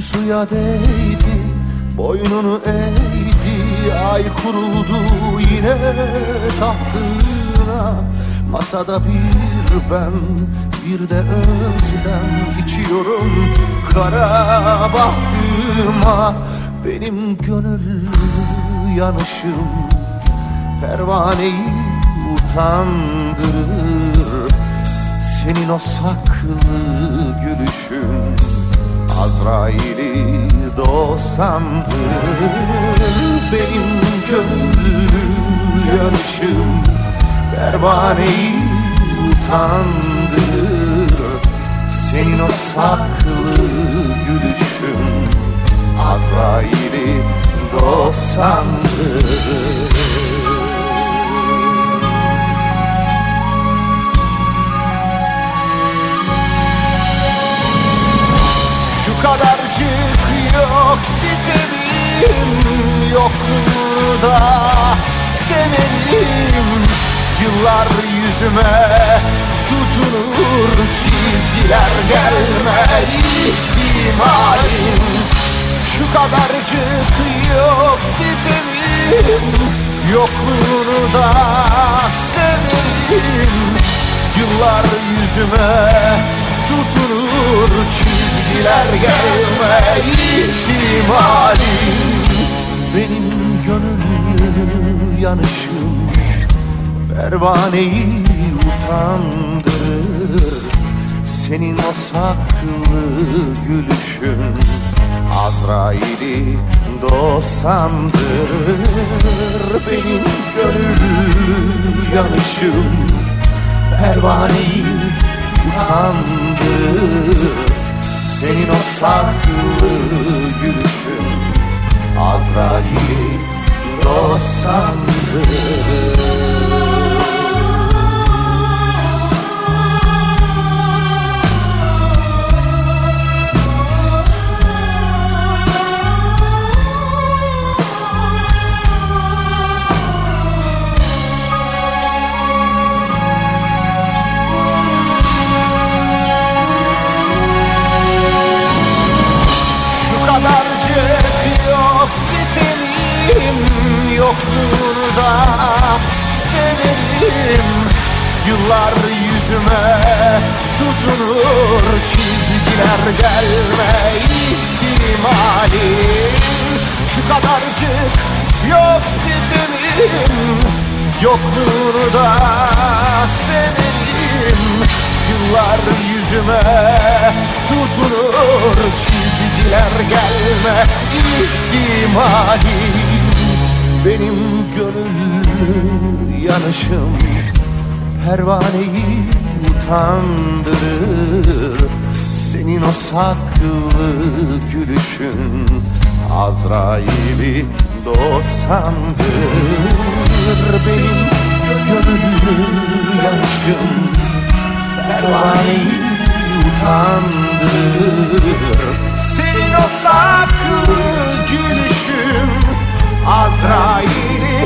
suya değdi, boynunu eğdi, ay kuruldu yine tahtına. Masada bir ben, bir de özlem, içiyorum kara bahtıma. Benim gönül yanışım pervaneyi utandırır. Senin o saklı gülüşün Azrail'i dosandır. Benim gönül yanışım pervaneyi utandırır. Senin o saklı gülüşün Azrail'i dosandır. Şu kadarcık yok sitemim, yokluğunda severim. Yıllar yüzüme tutunur, çizgiler gelme ihtimalim. Şu kadarcık yok sitemim, yokluğunu da severim. Yıllar yüzüme tutunur, çizgiler gelme ihtimalim. Benim gönül yanışım pervaneyi utandırır. Senin o saklı gülüşün Azrail'i dosandır. Benim gönül yanışım pervaneyi utandırır. Senin o saklı gülüşün Azrail'i dosandır. Yokluğunu da severim. Yıllar yüzüme tutunur, çizgiler gelme ihtimalim. Şu kadarcık yok sitemim, yokluğunu da severim. Yıllar yüzüme tutunur, çizgiler gelme ihtimalim. Benim gönül yanışım pervaneyi utandırır. Senin o saklı gülüşün Azrail'i dosandır. Benim gönül yanışım pervaneyi utandırır. Senin o saklı gülüşün Azrail'i